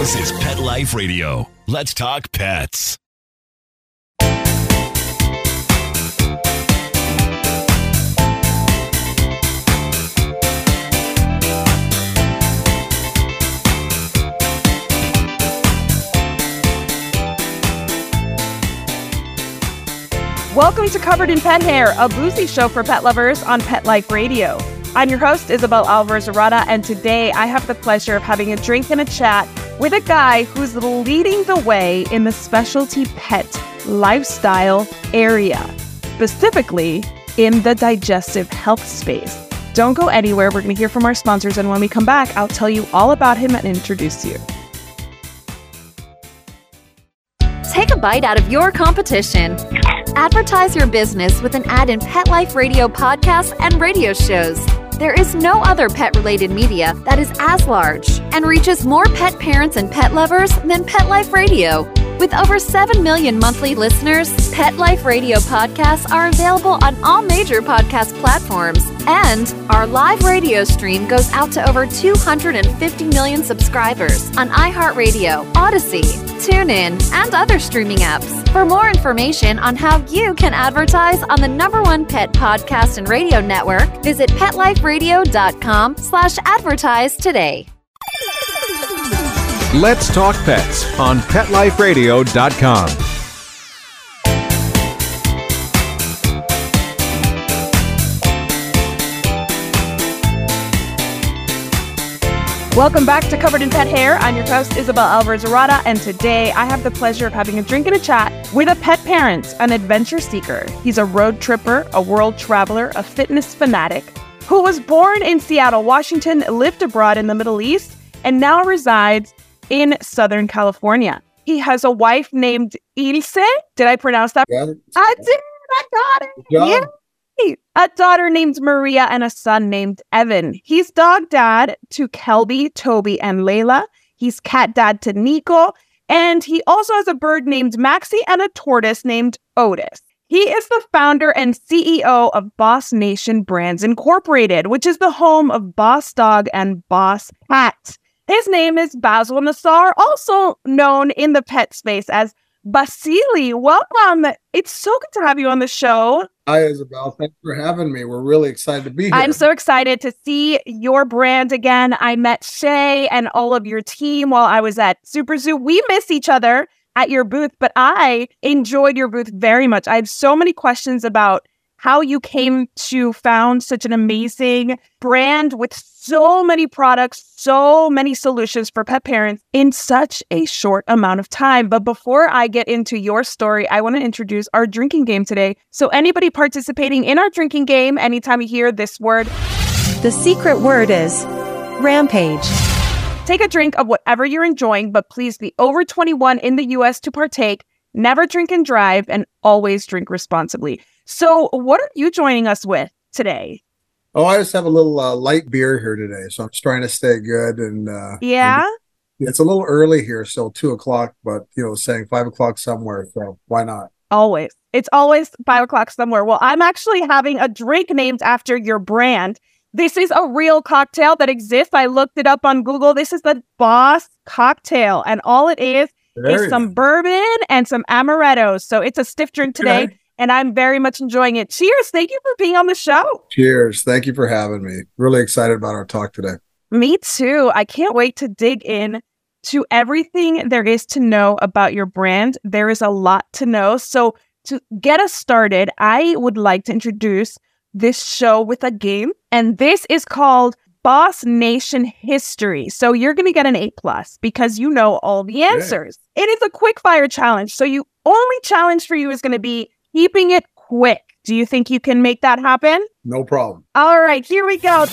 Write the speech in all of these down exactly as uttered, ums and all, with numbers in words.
This is Pet Life Radio. Let's talk pets. Welcome to Covered in Pet Hair, a boozy show for pet lovers on Pet Life Radio. I'm your host, Isabel Alvarez-Arada, and today I have the pleasure of having a drink and a chat with a guy who's leading the way in the specialty pet lifestyle area, specifically in the digestive health space. Don't go anywhere. We're going to hear from our sponsors, and when we come back, I'll tell you all about him and introduce you. Take a bite out of your competition. Advertise your business with an ad in Pet Life Radio podcasts and radio shows. There is no other pet-related media that is as large and reaches more pet parents and pet lovers than Pet Life Radio. With over seven million monthly listeners, Pet Life Radio podcasts are available on all major podcast platforms, and our live radio stream goes out to over two hundred fifty million subscribers on iHeartRadio, Odyssey, TuneIn, and other streaming apps. For more information on how you can advertise on the number one pet podcast and radio network, visit PetLifeRadio.com slash advertise today. Let's Talk Pets on Pet Life Radio dot com. Welcome back to Covered in Pet Hair. I'm your host, Isabel Alvarez-Arada, and today I have the pleasure of having a drink and a chat with a pet parent, an adventure seeker. He's a road tripper, a world traveler, a fitness fanatic, who was born in Seattle, Washington, lived abroad in the Middle East, and now resides in Southern California. He has a wife named Ilse. Did I pronounce that? Yeah. I did. I got it. Yeah. A daughter named Maria and a son named Evan. He's dog dad to Kelby, Toby, and Layla. He's cat dad to Nico. And he also has a bird named Maxie and a tortoise named Otis. He is the founder and C E O of Boss Nation Brands Incorporated, which is the home of Boss Dog and Boss Cat. His name is Basil Nassar, also known in the pet space as Basili. Welcome. It's so good to have you on the show. Hi, Isabel. Thanks for having me. We're really excited to be here. I'm so excited to see your brand again. I met Shay and all of your team while I was at Super Zoo. We miss each other at your booth, but I enjoyed your booth very much. I have so many questions about how you came to found such an amazing brand with so many products, so many solutions for pet parents in such a short amount of time. But before I get into your story, I want to introduce our drinking game today. So anybody participating in our drinking game, anytime you hear this word, the secret word is Rampage. Take a drink of whatever you're enjoying, but please be over twenty-one in the U S to partake. Never drink and drive, and always drink responsibly. So what are you joining us with today? Oh, I just have a little uh, light beer here today, so I'm just trying to stay good. And uh, yeah, and it's a little early here, still two o'clock, but you know, saying five o'clock somewhere, so why not? Always. It's always five o'clock somewhere. Well, I'm actually having a drink named after your brand. This is a real cocktail that exists. I looked it up on Google. This is the Boss cocktail, and all it is There is some go. bourbon and some amaretto. So it's a stiff drink today. Okay. And I'm very much enjoying it. Cheers. Thank you for being on the show. Cheers. Thank you for having me. Really excited about our talk today. Me too. I can't wait to dig in to everything there is to know about your brand. There is a lot to know. So to get us started, I would like to introduce this show with a game. And this is called Boss Nation History. So you're going to get an A plus because you know all the answers. Yeah. It is a quick fire challenge. So you only challenge for you is going to be keeping it quick. Do you think you can make that happen? No problem. All right, here we go.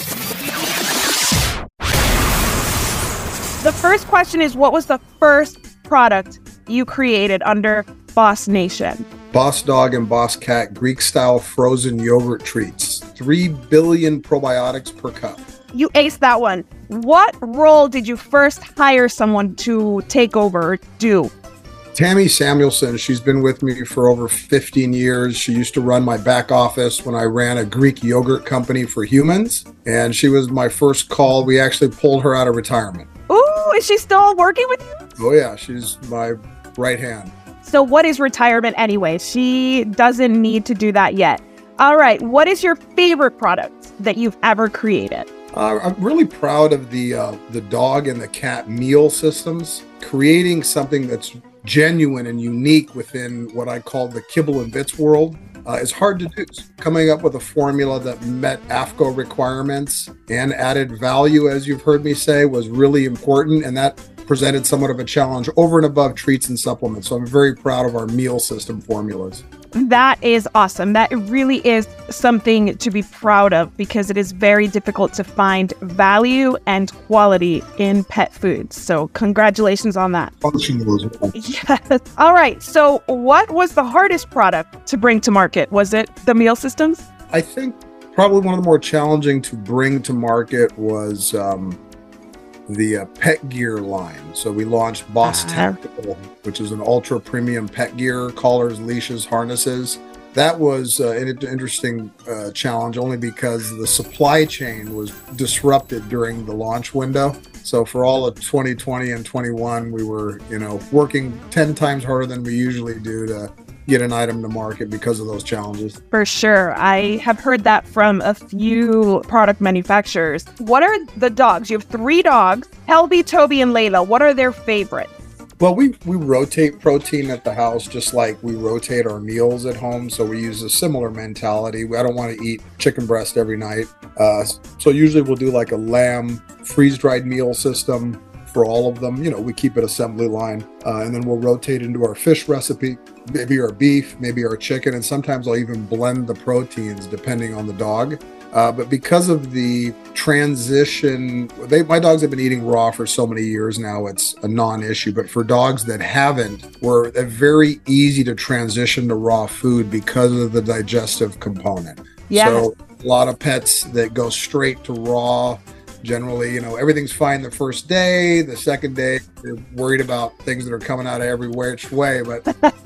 The first question is, what was the first product you created under Boss Nation? Boss Dog and Boss Cat Greek-style frozen yogurt treats. Three billion probiotics per cup. You aced that one. What role did you first hire someone to take over or do? Tammy Samuelson, she's been with me for over fifteen years. She used to run my back office when I ran a Greek yogurt company for humans. And she was my first call. We actually pulled her out of retirement. Ooh, Oh, is she still working with you? Oh yeah, she's my right hand. So what is retirement anyway? She doesn't need to do that yet. All right. What is your favorite product that you've ever created? Uh, I'm really proud of the uh, the dog and the cat meal systems, creating something that's genuine and unique within what I call the kibble and bits world. Uh, is hard to do. Coming up with a formula that met A F C O requirements and added value, as you've heard me say, was really important, and that presented somewhat of a challenge over and above treats and supplements. So I'm very proud of our meal system formulas. That is awesome. That really is something to be proud of because it is very difficult to find value and quality in pet foods. So congratulations on that. Yes. All right. So what was the hardest product to bring to market? Was it the meal systems? I think probably one of the more challenging to bring to market was um, the uh, pet gear line. So we launched Boss uh, Tactical, which is an ultra premium pet gear, collars, leashes, harnesses. That was uh, an interesting uh, challenge only because the supply chain was disrupted during the launch window. So for all of twenty twenty and twenty-one, we were, you know, working ten times harder than we usually do to get an item to market because of those challenges. For sure. I have heard that from a few product manufacturers. What are the dogs? You have three dogs, Kelby, Toby, and Layla. What are their favorites? Well, we, we rotate protein at the house just like we rotate our meals at home. So we use a similar mentality. I don't want to eat chicken breast every night. Uh, so usually we'll do like a lamb freeze-dried meal system for all of them. You know, we keep it assembly line, uh, and then we'll rotate into our fish recipe, maybe our beef, maybe our chicken, and sometimes I'll even blend the proteins depending on the dog. Uh, but because of the transition, they, my dogs have been eating raw for so many years now, it's a non-issue. But for dogs that haven't, we're very easy to transition to raw food because of the digestive component. Yeah. So a lot of pets that go straight to raw, generally, you know, everything's fine the first day. The second day, you're worried about things that are coming out of every which way. But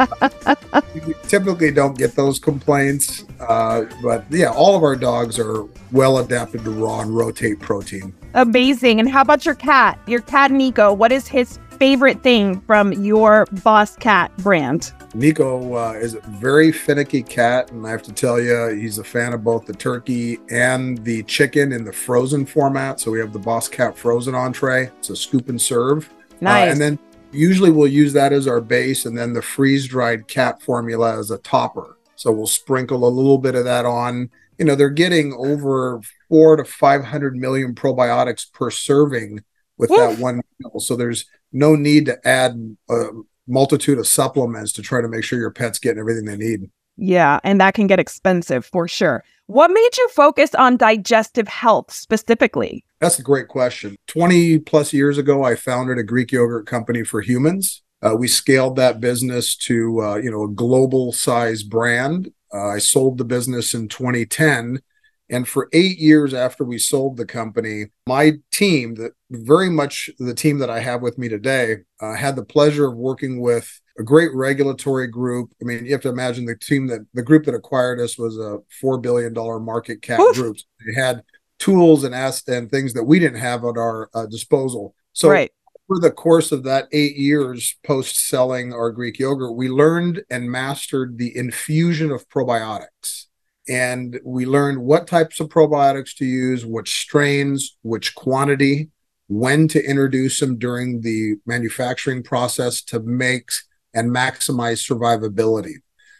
you typically don't get those complaints. Uh, but yeah, all of our dogs are well adapted to raw and rotate protein. Amazing. And how about your cat? Your cat, Nico. What is his favorite thing from your Boss Cat brand? Nico uh, is a very finicky cat, and I have to tell you, he's a fan of both the turkey and the chicken in the frozen format. So we have the Boss Cat frozen entree. It's a scoop and serve. Nice. Uh, and then usually we'll use that as our base, and then the freeze-dried cat formula as a topper. So we'll sprinkle a little bit of that on. You know, they're getting over four to five hundred million probiotics per serving with Oof. that one meal. So there's no need to add a multitude of supplements to try to make sure your pet's getting everything they need. Yeah, and that can get expensive for sure. What made you focus on digestive health specifically? That's a great question. twenty plus years ago, I founded a Greek yogurt company for humans. Uh, we scaled that business to, uh, you know, a global size brand. Uh, I sold the business in twenty ten. And for eight years after we sold the company, my team, that very much the team that I have with me today, uh, had the pleasure of working with a great regulatory group. I mean, you have to imagine the team that the group that acquired us was a four billion dollars market cap Oof. group. So they had tools and assets and things that we didn't have at our uh, disposal. So right. over the course of that eight years post selling our Greek yogurt, we learned and mastered the infusion of probiotics. And we learned what types of probiotics to use, which strains, which quantity, when to introduce them during the manufacturing process to make and maximize survivability.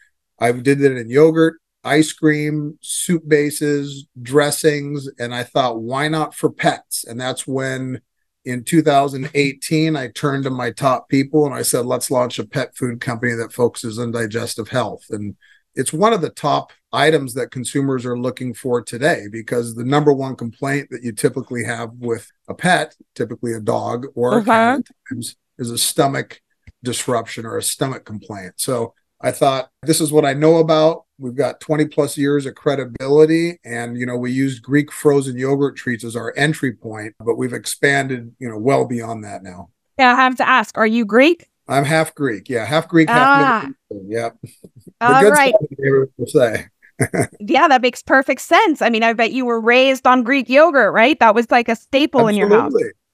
I did that in yogurt, ice cream, soup bases, dressings, and I thought, why not for pets? And that's when in two thousand eighteen, I turned to my top people and I said, let's launch a pet food company that focuses on digestive health. And it's one of the top items that consumers are looking for today, because the number one complaint that you typically have with a pet, typically a dog or a cat at times, is a stomach disruption or a stomach complaint. So I thought, this is what I know about. We've got twenty plus years of credibility, and, you know, we used Greek frozen yogurt treats as our entry point, but we've expanded, you know, well beyond that now. Yeah, I have to ask, are you Greek? I'm half Greek. Yeah, half Greek, half ah. Middle Eastern. Yep. All right. We'll say. Yeah, that makes perfect sense. I mean, I bet you were raised on Greek yogurt, right? That was like a staple Absolutely. in your house.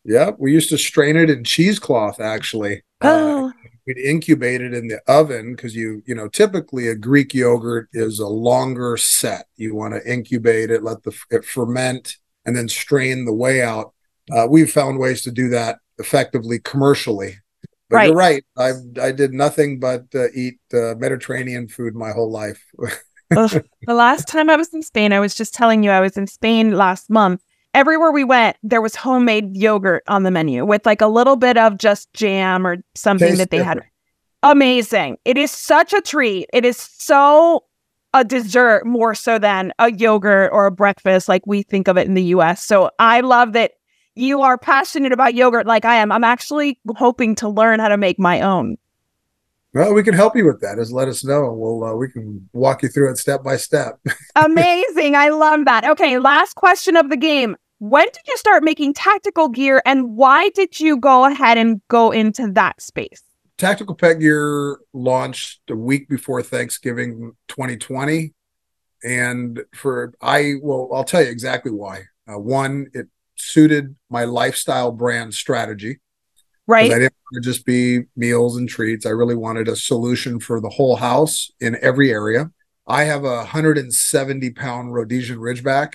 Yeah, we used to strain it in cheesecloth, actually. Oh. Uh, we'd incubate it in the oven because you, you know, typically a Greek yogurt is a longer set. You want to incubate it, let the it ferment, and then strain the whey out. Uh, we've found ways to do that effectively commercially. But right. You're right. I I did nothing but uh, eat uh, Mediterranean food my whole life. The last time I was in Spain, I was just telling you I was in Spain last month. Everywhere we went, there was homemade yogurt on the menu with like a little bit of just jam or something Tastes that they different. had. Amazing. It is such a treat. It is so a dessert more so than a yogurt or a breakfast like we think of it in the U S. So I love that you are passionate about yogurt like I am. I'm actually hoping to learn how to make my own. Well, we can help you with that. Just let us know. We'll uh, we can walk you through it step by step. Amazing. I love that. Okay, last question of the game. When did you start making tactical gear and why did you go ahead and go into that space? Tactical Pet Gear launched a week before Thanksgiving twenty twenty. And for, I will, I'll tell you exactly why. Uh, one, it suited my lifestyle brand strategy. Right. I didn't want to just be meals and treats. I really wanted a solution for the whole house in every area. I have a one hundred seventy pound Rhodesian Ridgeback.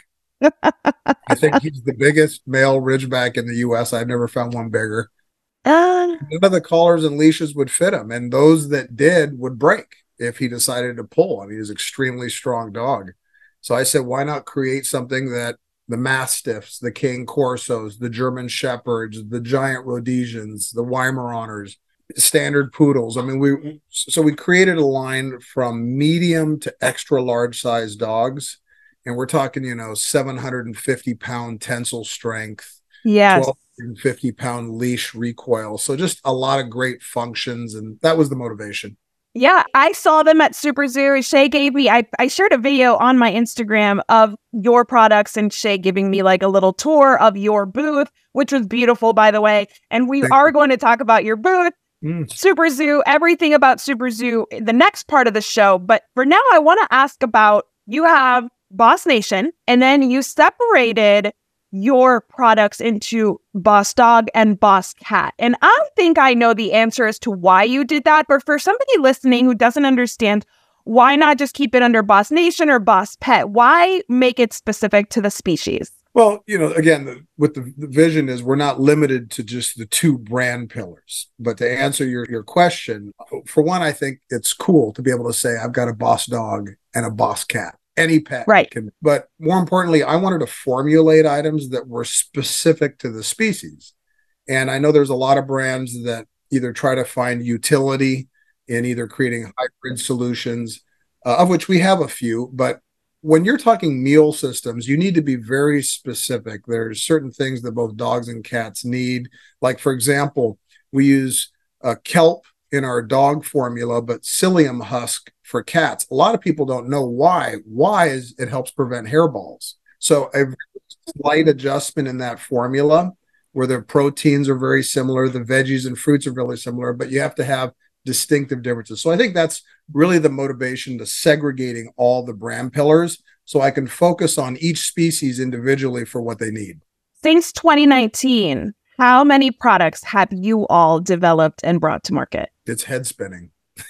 I think he's the biggest male Ridgeback in the U S. I've never found one bigger. Uh, None of the collars and leashes would fit him, and those that did would break if he decided to pull. I mean, he's an extremely strong dog. So I said, why not create something that the Mastiffs, the Cane Corsos, the German Shepherds, the giant Rhodesians, the Weimaraners, standard poodles. I mean, we so we created a line from medium to extra large size dogs, and we're talking, you know, seven hundred fifty pound tensile strength, yes. twelve fifty pound leash recoil. So just a lot of great functions, and that was the motivation. Yeah, I saw them at Super Zoo. Shay gave me, I, I shared a video on my Instagram of your products and Shay giving me like a little tour of your booth, which was beautiful, by the way. And we Thank are you. going to talk about your booth, mm. Super Zoo, everything about Super Zoo, the next part of the show. But for now, I want to ask about, you have Boss Nation, and then you separated your products into Boss Dog and Boss Cat. And I think I know the answer as to why you did that. But for somebody listening who doesn't understand, why not just keep it under Boss Nation or Boss Pet? Why make it specific to the species? Well, you know, again, the, with the, the vision is we're not limited to just the two brand pillars. But to answer your, your question, for one, I think it's cool to be able to say I've got a Boss Dog and a Boss Cat. Any pet right. can, but more importantly, I wanted to formulate items that were specific to the species. And I know there's a lot of brands that either try to find utility in either creating hybrid solutions, uh, of which we have a few. But when you're talking meal systems, you need to be very specific. There's certain things that both dogs and cats need. Like, for example, we use uh, kelp in our dog formula, but psyllium husk for cats. A lot of people don't know why. Why is it helps prevent hairballs. So a slight adjustment in that formula where the proteins are very similar, the veggies and fruits are really similar, but you have to have distinctive differences. So I think that's really the motivation to segregating all the brand pillars so I can focus on each species individually for what they need. Since twenty nineteen, how many products have you all developed and brought to market? It's head spinning.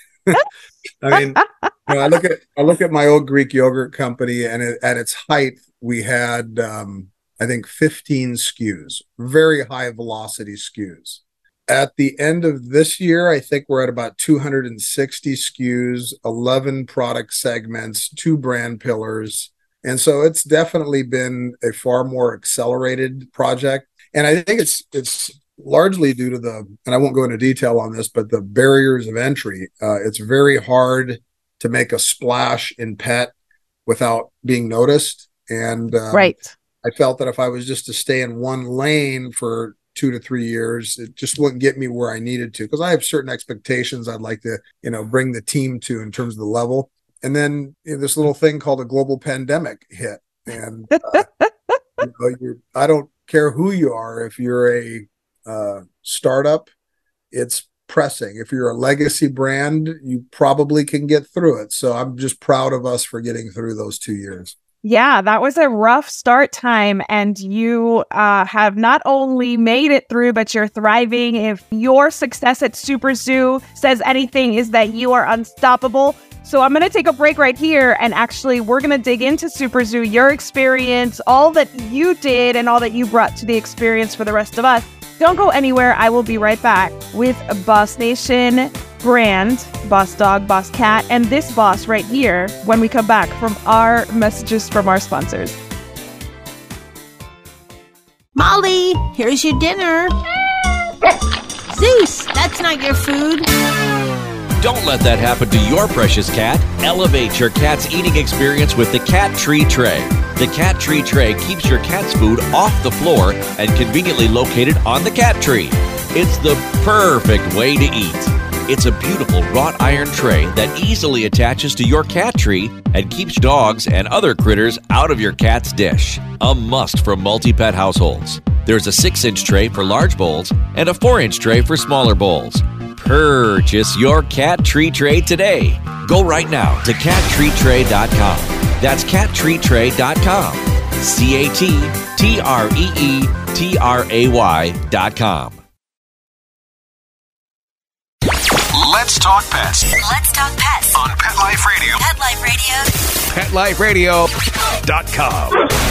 I mean, you know, I look at I look at my old Greek yogurt company, and it, at its height, we had um, I think fifteen S K Us, very high velocity S K Us. At the end of this year, I think we're at about two hundred sixty S K Us, eleven product segments, two brand pillars, and so it's definitely been a far more accelerated project. And I think it's it's largely due to the, and I won't go into detail on this, but the barriers of entry. Uh, it's very hard to make a splash in pet without being noticed. And um, right. I felt that if I was just to stay in one lane for two to three years, it just wouldn't get me where I needed to, because I have certain expectations I'd like to, you know, bring the team to in terms of the level. And then you know, this little thing called a global pandemic hit. And uh, you know, you're, I don't care who you are. If you're a uh, startup, it's pressing. If you're a legacy brand, you probably can get through it. So I'm just proud of us for getting through those two years. Yeah, that was a rough start time, and you uh, have not only made it through, but you're thriving. If your success at Super Zoo says anything, is that you are unstoppable. So I'm going to take a break right here, and actually we're going to dig into Super Zoo, your experience, all that you did and all that you brought to the experience for the rest of us. Don't go anywhere. I will be right back with Boss Nation brand, Boss Dog, Boss Cat, and this boss right here when we come back from our messages from our sponsors. Molly, here's your dinner. Zeus, that's not your food. Don't let that happen to your precious cat. Elevate your cat's eating experience with the Cat Tree Tray. The Cat Tree Tray keeps your cat's food off the floor and conveniently located on the cat tree. It's the perfect way to eat. It's a beautiful wrought iron tray that easily attaches to your cat tree and keeps dogs and other critters out of your cat's dish. A must for multi-pet households. There's a six inch tray for large bowls and a four inch tray for smaller bowls. Purchase your Cat Tree Tray today. Go right now to cat tree tray dot com. That's cat tree tray dot com. C A T T R E E T R A Y dot com. Let's talk pets Let's talk pets on Pet Life Radio. Pet Life Radio. pet life radio Dot com.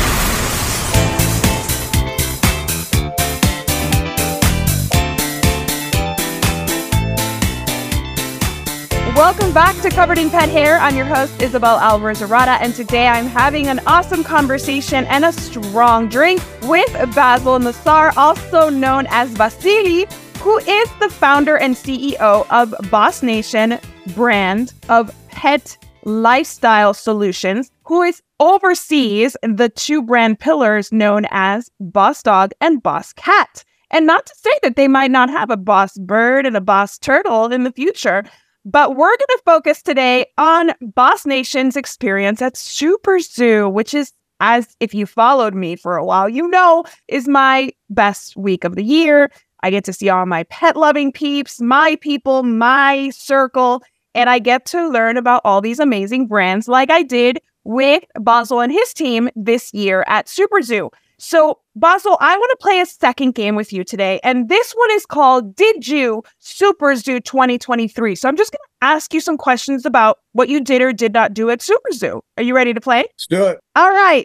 Welcome back to Covered in Pet Hair. I'm your host, Isabel Alvarez-Arata, and today I'm having an awesome conversation and a strong drink with Basil Nassar, also known as Vasily, who is the founder and C E O of Boss Nation brand of pet lifestyle solutions, who is oversees the two brand pillars known as Boss Dog and Boss Cat. And not to say that they might not have a Boss Bird and a Boss Turtle in the future, but we're going to focus today on Boss Nation's experience at Super Zoo, which is, as if you followed me for a while, you know, is my best week of the year. I get to see all my pet-loving peeps, my people, my circle, and I get to learn about all these amazing brands like I did with Basil and his team this year at Super Zoo. So, Basil, I want to play a second game with you today, and this one is called Did You Super Zoo twenty twenty-three? So I'm just going to ask you some questions about what you did or did not do at Super Zoo. Are you ready to play? Let's do it. All right.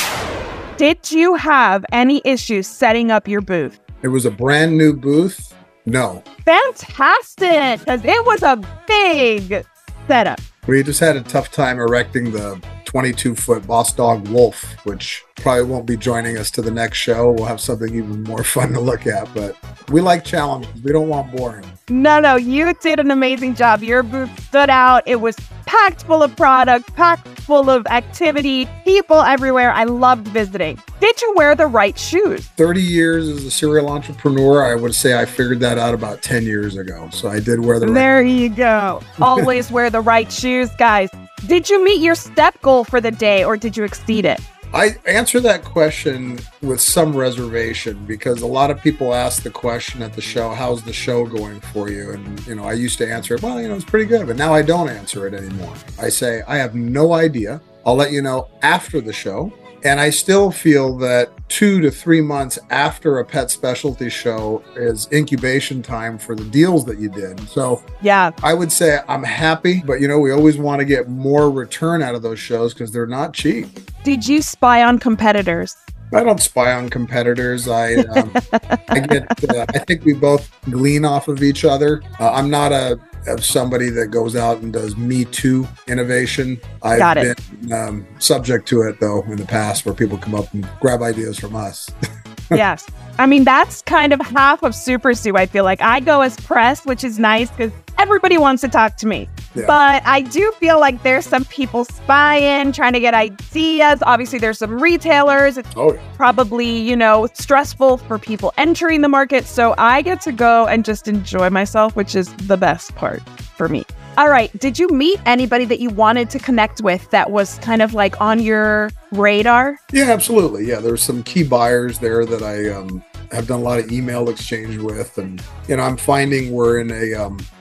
Did you have any issues setting up your booth? It was a brand new booth. No. Fantastic, because it was a big setup. We just had a tough time erecting the twenty-two foot Boss Dog Wolf, which probably won't be joining us to the next show. We'll have something even more fun to look at, but we like challenges. We don't want boring. No, no, you did an amazing job. Your booth stood out. It was packed full of product, packed full of activity, people everywhere. I loved visiting. Did you wear the right shoes? thirty years as a serial entrepreneur, I would say I figured that out about ten years ago. So I did wear the right. There you go. Always wear the right shoes, guys. Did you meet your step goal for the day or did you exceed it? I answer that question with some reservation because a lot of people ask the question at the show, how's the show going for you? And, you know, I used to answer it, well, you know, it's pretty good, but now I don't answer it anymore. I say, I have no idea. I'll let you know after the show. And I still feel that two to three months after a pet specialty show is incubation time for the deals that you did. So yeah, I would say I'm happy, but you know, we always want to get more return out of those shows because they're not cheap. Did you spy on competitors? I don't spy on competitors. I um, I get. Uh, I think we both glean off of each other. Uh, I'm not a, a somebody that goes out and does Me Too innovation. I've Got it. been um, subject to it though in the past, where people come up and grab ideas from us. Yes. I mean, that's kind of half of Super Zoo, I feel like. I go as press, which is nice because everybody wants to talk to me. Yeah. But I do feel like there's some people spying, trying to get ideas. Obviously, there's some retailers. It's oh, yeah. probably, you know, stressful for people entering the market. So I get to go and just enjoy myself, which is the best part for me. All right. Did you meet anybody that you wanted to connect with that was kind of like on your radar? Yeah, absolutely. Yeah, there's some key buyers there that I um, have done a lot of email exchange with. And, you know, I'm finding we're in a um,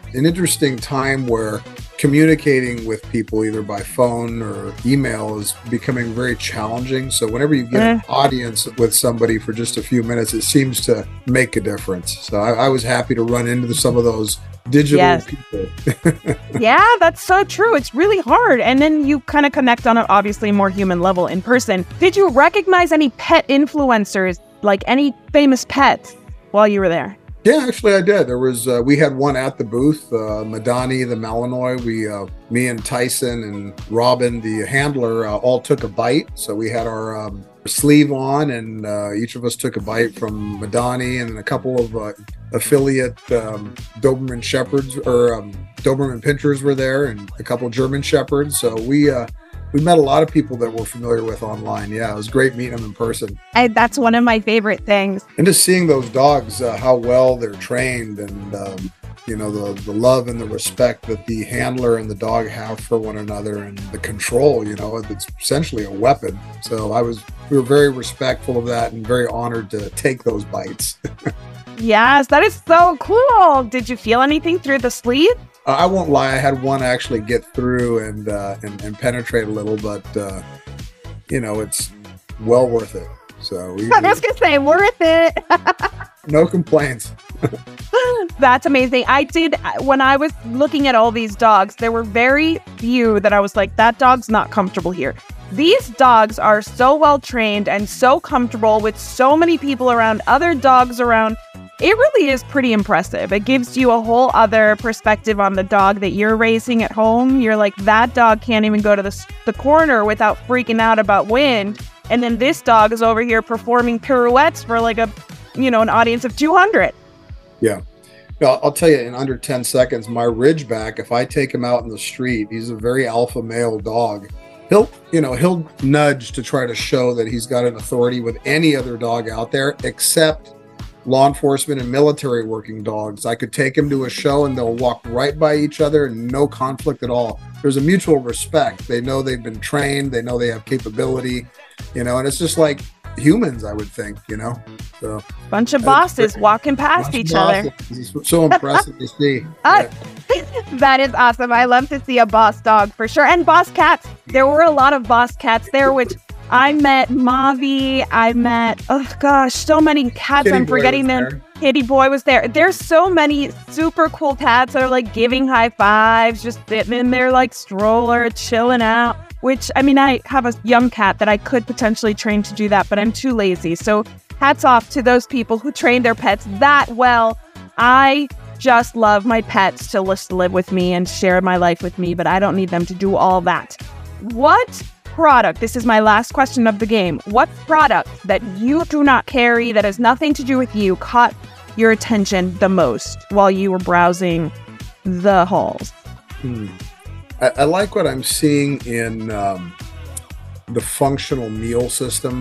an interesting time where communicating with people either by phone or email is becoming very challenging. So whenever you get an audience with somebody for just a few minutes, it seems to make a difference. So I, I was happy to run into some of those digital yes. people. Yeah, that's so true. It's really hard. And then you kind of connect on an obviously more human level in person. Did you recognize any pet influencers, like any famous pets while you were there? Yeah, actually I did. There was, uh, we had one at the booth, uh, Madani, the Malinois. We, uh, me and Tyson and Robin, the handler, uh, all took a bite. So we had our um, sleeve on, and uh, each of us took a bite from Madani, and a couple of uh, affiliate um, Doberman Shepherds or um, Doberman Pinschers were there, and a couple German Shepherds. So we, uh, we met a lot of people that we're familiar with online. Yeah, it was great meeting them in person. I, that's one of my favorite things. And just seeing those dogs, uh, how well they're trained, and, um, you know, the, the love and the respect that the handler and the dog have for one another, and the control, you know, it's essentially a weapon. So I was, we were very respectful of that and very honored to take those bites. Yes, that is so cool. Did you feel anything through the sleeve? Uh, I won't lie, I had one actually get through and uh, and, and penetrate a little, but, uh, you know, it's well worth it. So we, I was going to say, worth it. No complaints. That's amazing. I did, when I was looking at all these dogs, there were very few that I was like, that dog's not comfortable here. These dogs are so well trained and so comfortable with so many people around, other dogs around. It really is pretty impressive. It gives you a whole other perspective on the dog that you're raising at home. You're like, that dog can't even go to the, the corner without freaking out about wind. And then this dog is over here performing pirouettes for like a, you know, an audience of two hundred. Yeah. I'll, I'll tell you, in under ten seconds, my Ridgeback, if I take him out in the street, he's a very alpha male dog. He'll, you know, he'll nudge to try to show that he's got an authority with any other dog out there, except law enforcement and military working dogs. I could take him to a show and they'll walk right by each other and no conflict at all. There's a mutual respect. They know they've been trained. They know they have capability, you know, and it's just like humans, I would think, you know. So bunch of bosses walking past each other. It's so impressive to see. Uh, that is awesome. I love to see a boss dog for sure. And boss cats. There were a lot of boss cats there, which I met Mavi. I met, oh gosh, so many cats. Kitty I'm forgetting them. Kitty Boy was there. There's so many super cool cats that are like giving high fives, just sitting in their like stroller, chilling out. Which, I mean, I have a young cat that I could potentially train to do that, but I'm too lazy. So hats off to those people who train their pets that well. I just love my pets to just live with me and share my life with me, but I don't need them to do all that. What product, this is my last question of the game, what product that you do not carry, that has nothing to do with you, caught your attention the most while you were browsing the halls? Hmm. I, I like what I'm seeing in um, the functional meal system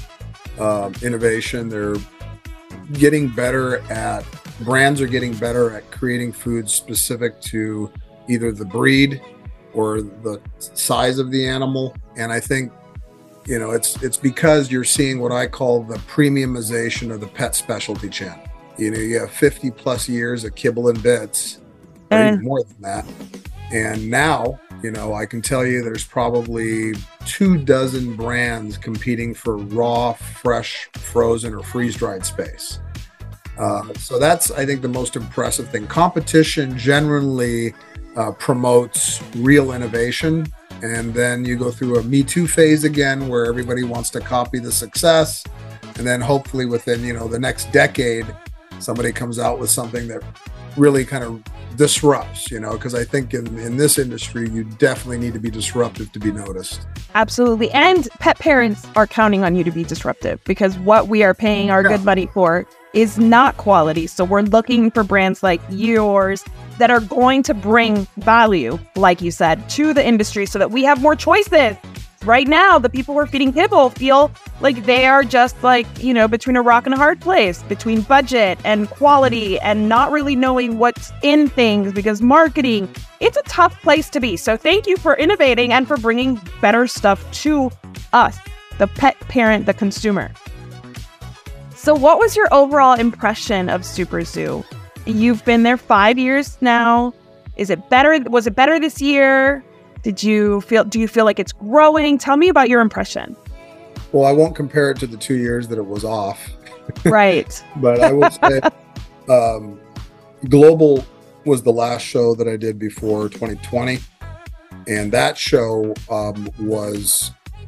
uh, innovation. They're getting better at, brands are getting better at creating foods specific to either the breed or the size of the animal. And I think, you know, it's it's because you're seeing what I call the premiumization of the pet specialty channel. You know, you have fifty plus years of kibble and bits, or Uh. even more than that. And now, you know, I can tell you there's probably two dozen brands competing for raw, fresh, frozen, or freeze-dried space. Uh, so that's, I think, the most impressive thing. Competition generally uh, promotes real innovation. And then you go through a Me Too phase again, where everybody wants to copy the success. And then hopefully within, you know, the next decade, somebody comes out with something that really kind of disrupts, you know, because I think in, in this industry, you definitely need to be disruptive to be noticed. Absolutely. And pet parents are counting on you to be disruptive, because what we are paying our Yeah. good money for is not quality. So we're looking for brands like yours that are going to bring value, like you said, to the industry so that we have more choices. Right now, the people we're feeding kibble feel like they are just like, you know, between a rock and a hard place, between budget and quality and not really knowing what's in things, because marketing, it's a tough place to be. So thank you for innovating and for bringing better stuff to us, the pet parent, the consumer. So what was your overall impression of Super Zoo? You've been there five years now. Is it better? Was it better this year? Did you feel, do you feel like it's growing? Tell me about your impression. Well, I won't compare it to the two years that it was off. Right. But I will say um, Global was the last show that I did before twenty twenty. And that show um, was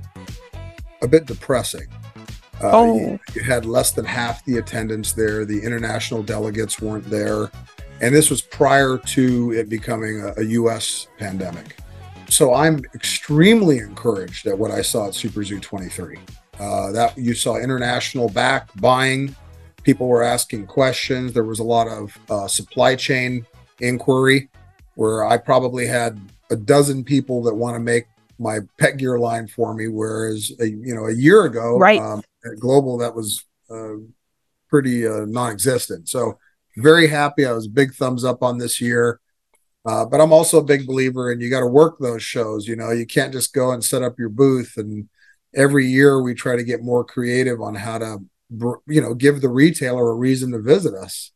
a bit depressing. Uh, oh. you, you had less than half the attendance there. The international delegates weren't there. And this was prior to it becoming a, a U S pandemic. So I'm extremely encouraged at what I saw at Super Zoo twenty-three. Uh, that you saw international back buying. People were asking questions. There was a lot of uh, supply chain inquiry where I probably had a dozen people that want to make my pet gear line for me. Whereas, a, you know, a year ago, right. um, at Global, that was uh, pretty uh, non-existent. So very happy. I was a big thumbs up on this year. Uh, but I'm also a big believer in you got to work those shows. You know, you can't just go and set up your booth. And every year we try to get more creative on how to, you know, give the retailer a reason to visit us.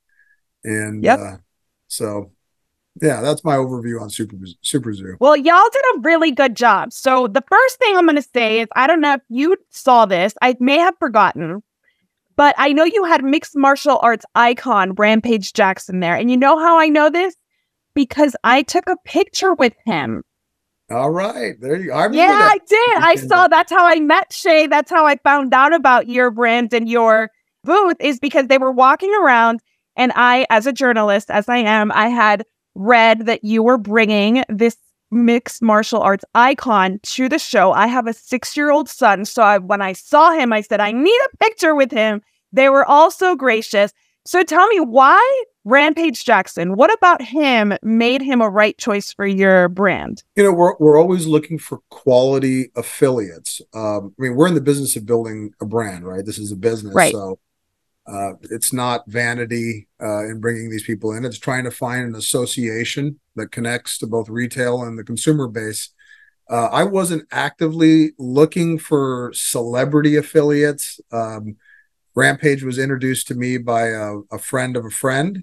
And yep. uh, so, yeah, that's my overview on Super, Super Zoo. Well, y'all did a really good job. So the first thing I'm going to say is, I don't know if you saw this. I may have forgotten. But I know you had mixed martial arts icon Rampage Jackson there. And you know how I know this? Because I took a picture with him. All right. There you go. I yeah, that. I did. I saw that's how I met Shay. That's how I found out about your brand and your booth, is because they were walking around. And I, as a journalist, as I am, I had read that you were bringing this mixed martial arts icon to the show. I have a six-year-old son. So I, when I saw him, I said, I need a picture with him. They were all so gracious. So tell me, why Rampage Jackson? What about him made him a right choice for your brand? You know, we're we're always looking for quality affiliates. Um, I mean, we're in the business of building a brand, right? This is a business. Right. So uh, it's not vanity uh, in bringing these people in. It's trying to find an association that connects to both retail and the consumer base. Uh, I wasn't actively looking for celebrity affiliates. Um, Rampage was introduced to me by a, a friend of a friend.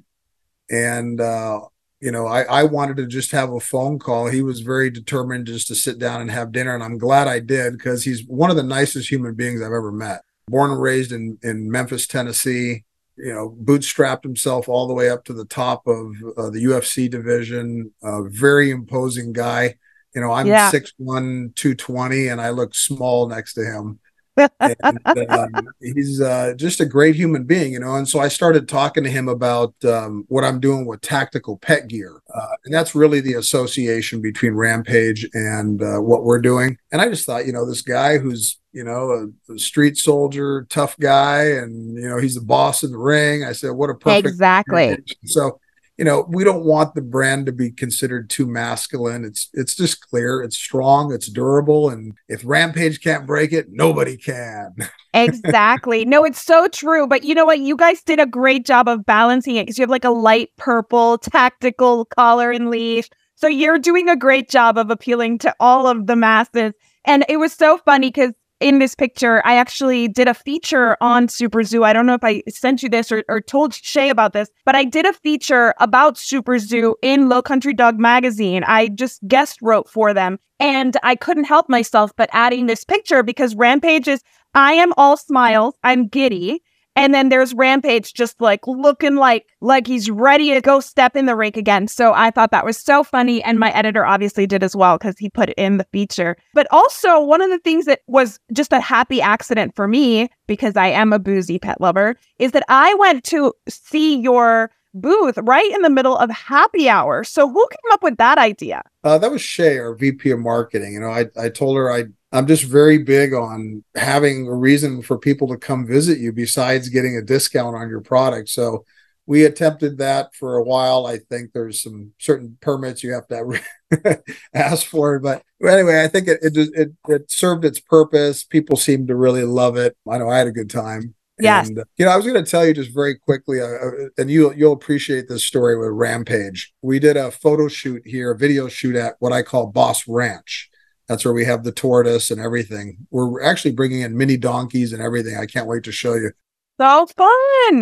And, uh, you know, I, I wanted to just have a phone call. He was very determined just to sit down and have dinner. And I'm glad I did, because he's one of the nicest human beings I've ever met. Born and raised in, in Memphis, Tennessee, you know, bootstrapped himself all the way up to the top of uh, the U F C division. A very imposing guy. You know, I'm yeah. six one, two twenty, and I look small next to him. and, um, he's uh, just a great human being, you know. And so I started talking to him about um, what I'm doing with tactical pet gear. Uh, and that's really the association between Rampage and uh, what we're doing. And I just thought, you know, this guy who's, you know, a, a street soldier, tough guy, and, you know, he's the boss in the ring. I said, what a perfect. Exactly. So, you know, we don't want the brand to be considered too masculine. It's it's just clear, it's strong, it's durable, and if Rampage can't break it, nobody can. Exactly. No, it's so true. But you know what? You guys did a great job of balancing it, because you have like a light purple tactical collar and leash. So you're doing a great job of appealing to all of the masses. And it was so funny because in this picture, I actually did a feature on Super Zoo. I don't know if I sent you this or, or told Shay about this, but I did a feature about Super Zoo in Low Country Dog magazine. I just guest wrote for them, and I couldn't help myself but adding this picture, because Rampage is, I am all smiles, I'm giddy. And then there's Rampage just like looking like like he's ready to go step in the rink again. So I thought that was so funny. And my editor obviously did as well, because he put it in the feature. But also, one of the things that was just a happy accident for me, because I am a boozy pet lover, is that I went to see your booth right in the middle of happy hour. So who came up with that idea? Uh, that was Shay, our V P of marketing. You know, I, I told her I I'm just very big on having a reason for people to come visit you besides getting a discount on your product. So we attempted that for a while. I think there's some certain permits you have to ask for. But anyway, I think it, it, it, it served its purpose. People seemed to really love it. I know I had a good time. Yes. And, uh, you know, I was going to tell you just very quickly, uh, and you, you'll appreciate this story with Rampage. We did a photo shoot here, a video shoot at what I call Boss Ranch. That's where we have the tortoise and everything. We're actually bringing in mini donkeys and everything. I can't wait to show you. So fun.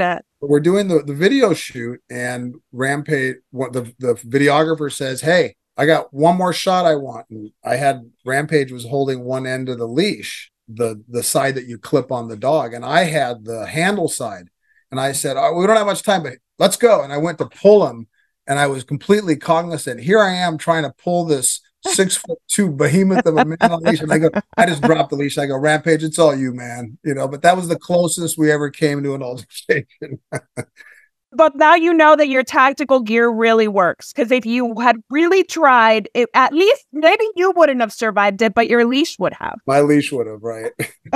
we're doing the, the video shoot, and Rampage, what the, the videographer says, hey, I got one more shot I want. And I had Rampage was holding one end of the leash, the the side that you clip on the dog, and I had the handle side. And I said, oh, we don't have much time, but let's go. And I went to pull him, and I was completely cognizant. Here I am trying to pull this six foot two behemoth of a man on a leash. And I go, I just dropped the leash. I go, Rampage, it's all you, man. You know, but that was the closest we ever came to an altercation. But now you know that your tactical gear really works. Because if you had really tried, it, at least maybe you wouldn't have survived it, but your leash would have. My leash would have, right?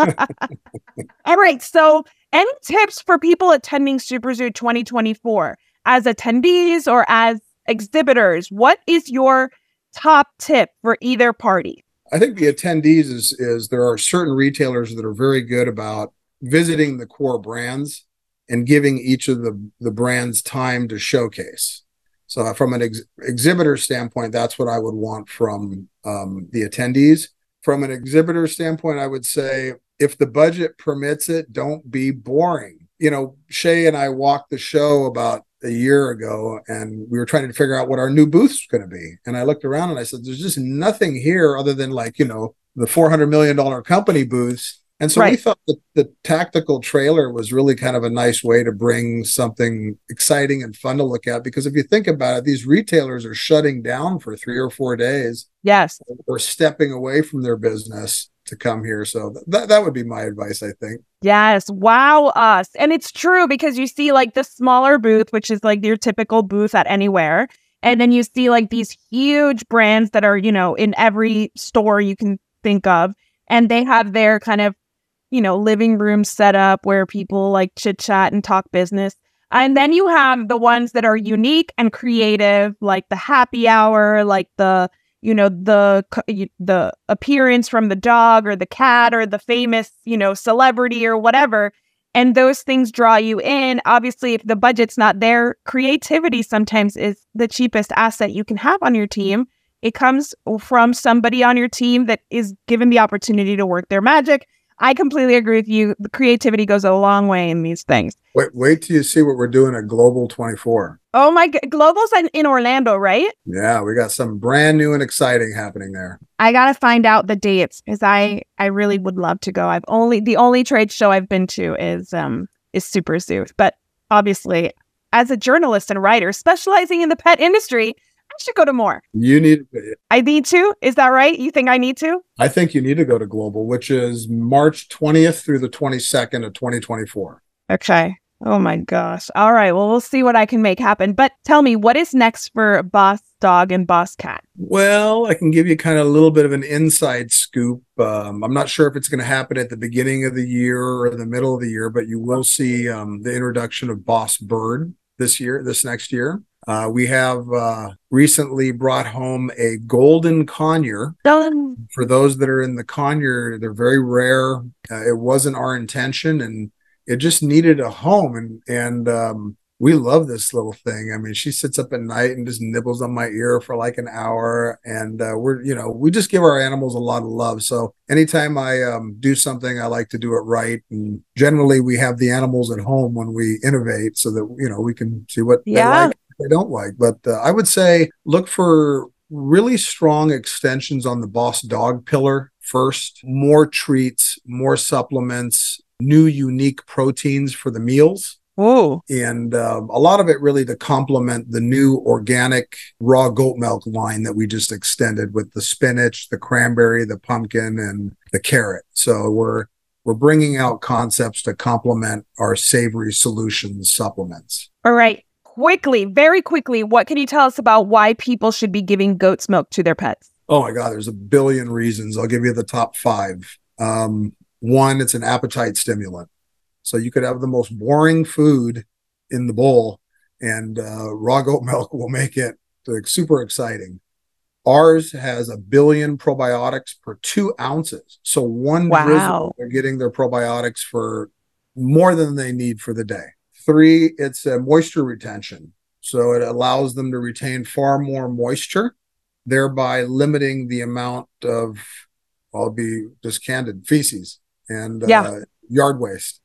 All right. So any tips for people attending Super Zoo twenty twenty-four as attendees or as exhibitors? What is your top tip for either party? I think the attendees is, is there are certain retailers that are very good about visiting the core brands and giving each of the, the brands time to showcase. So from an ex- exhibitor standpoint, that's what I would want from um, the attendees. From an exhibitor standpoint, I would say, if the budget permits it, don't be boring. You know, Shay and I walked the show about a year ago, and we were trying to figure out what our new booth's going to be. And I looked around and I said, there's just nothing here other than, like, you know, the four hundred million dollars company booths. And so right. we thought that the tactical trailer was really kind of a nice way to bring something exciting and fun to look at. Because if you think about it, these retailers are shutting down for three or four days. Yes. Or stepping away from their business to come here. So that that would be my advice, I think. Yes. Wow us. And it's true, because you see like the smaller booth, which is like your typical booth at anywhere. And then you see like these huge brands that are, you know, in every store you can think of. And they have their kind of, you know, living room set up where people like chit chat and talk business. And then you have the ones that are unique and creative, like the happy hour, like the, you know, the the appearance from the dog or the cat or the famous, you know, celebrity or whatever. And those things draw you in. Obviously, if the budget's not there, creativity sometimes is the cheapest asset you can have on your team. It comes from somebody on your team that is given the opportunity to work their magic. I completely agree with you. The creativity goes a long way in these things. Wait, wait till you see what we're doing at Global twenty-four. Oh my God. Global's in, in Orlando, right? Yeah, we got some brand new and exciting happening there. I got to find out the dates, because I, I really would love to go. I've only, the only trade show I've been to is, um, is Super Zoo. But obviously, as a journalist and writer specializing in the pet industry, I should go to more. You need I need to? Is that right? You think I need to? I think you need to go to Global, which is March twentieth through the twenty-second of twenty twenty-four. Okay. Oh my gosh. All right. Well, we'll see what I can make happen. But tell me, what is next for Boss Dog and Boss Cat? Well, I can give you kind of a little bit of an inside scoop. Um, I'm not sure if it's going to happen at the beginning of the year or the middle of the year, but you will see um, the introduction of Boss Bird this year, this next year. Uh, we have uh, recently brought home a golden conure. Um, For those that are in the conure, they're very rare. Uh, it wasn't our intention, and it just needed a home. And and um, we love this little thing. I mean, she sits up at night and just nibbles on my ear for like an hour. And uh, we're, you know, we just give our animals a lot of love. So anytime I um, do something, I like to do it right. And generally, we have the animals at home when we innovate, so that, you know, we can see what yeah. they like. They don't like. But uh, I would say look for really strong extensions on the Boss Dog pillar first. More treats, more supplements, new unique proteins for the meals. Oh, and um, a lot of it really to complement the new organic raw goat milk line that we just extended with the spinach, the cranberry, the pumpkin, and the carrot. So we're we're bringing out concepts to complement our savory solutions supplements. All right. Quickly, very quickly, what can you tell us about why people should be giving goat's milk to their pets? Oh my God, there's a billion reasons. I'll give you the top five. Um, one, it's an appetite stimulant. So you could have the most boring food in the bowl, and uh, raw goat milk will make it like, super exciting. Ours has a billion probiotics per two ounces. So one wow. drizzle, they're getting their probiotics for more than they need for the day. Three, it's a moisture retention. So it allows them to retain far more moisture, thereby limiting the amount of, I'll be just candid, feces and yeah. uh, yard waste.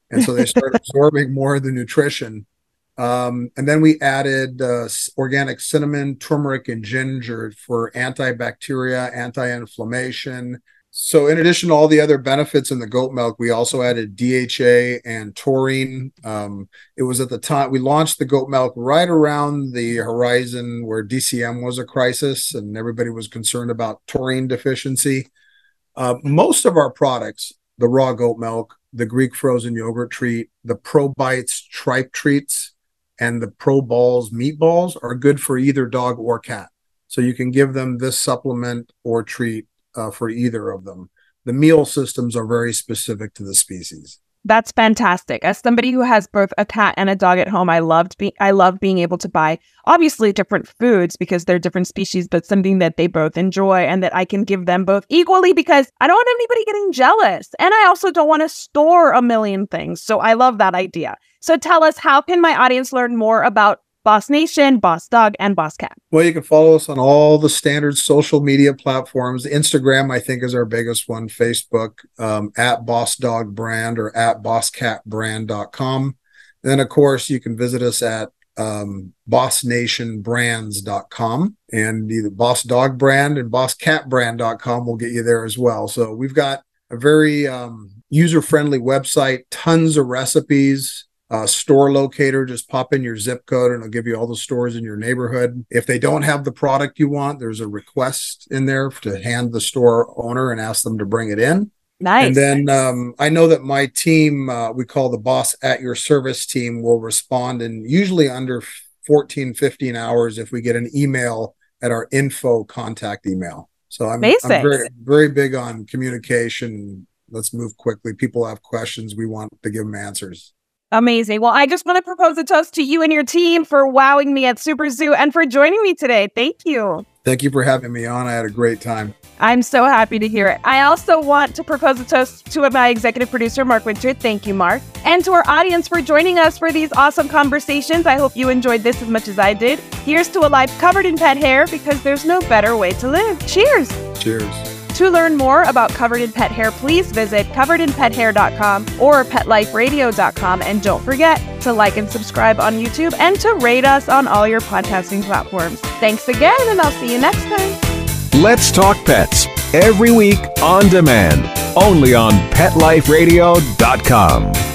And so they start absorbing more of the nutrition. Um, and then we added uh, organic cinnamon, turmeric, and ginger for antibacteria, anti-inflammation. So in addition to all the other benefits in the goat milk, we also added D H A and taurine. Um, it was at the time we launched the goat milk right around the horizon where D C M was a crisis and everybody was concerned about taurine deficiency. Uh, most of our products, the raw goat milk, the Greek frozen yogurt treat, the Pro Bites tripe treats, and the Pro Balls meatballs are good for either dog or cat. So you can give them this supplement or treat Uh, for either of them. The meal systems are very specific to the species. That's fantastic. As somebody who has both a cat and a dog at home, I loved be- I love being able to buy obviously different foods because they're different species, but something that they both enjoy and that I can give them both equally because I don't want anybody getting jealous. And I also don't want to store a million things. So I love that idea. So tell us, how can my audience learn more about Boss Nation, Boss Dog, and Boss Cat? Well, you can follow us on all the standard social media platforms. Instagram, I think, is our biggest one. Facebook, um, at Boss Dog Brand or at boss cat brand dot com. Then, of course, you can visit us at um, boss nation brands dot com, and either Boss Dog Brand and boss cat brand dot com will get you there as well. So we've got a very um, user-friendly website, tons of recipes. Uh, store locator, just pop in your zip code and it'll give you all the stores in your neighborhood. If they don't have the product you want, there's a request in there to hand the store owner and ask them to bring it in. Nice. And then um, I know that my team, uh, we call the Boss at Your Service team, will respond in usually under fourteen, fifteen hours if we get an email at our info contact email. So I'm, I'm very, very big on communication. Let's move quickly. People have questions. We want to give them answers. Amazing. Well, I just want to propose a toast to you and your team for wowing me at Super Zoo and for joining me today. Thank you. Thank you for having me on. I had a great time. I'm so happy to hear it. I also want to propose a toast to my executive producer, Mark Winter. Thank you, Mark. And to our audience for joining us for these awesome conversations. I hope you enjoyed this as much as I did. Here's to a life covered in pet hair, because there's no better way to live. Cheers. Cheers. To learn more about Covered in Pet Hair, please visit covered in pet hair dot com or pet life radio dot com. And don't forget to like and subscribe on YouTube and to rate us on all your podcasting platforms. Thanks again, and I'll see you next time. Let's Talk Pets, every week on demand, only on pet life radio dot com.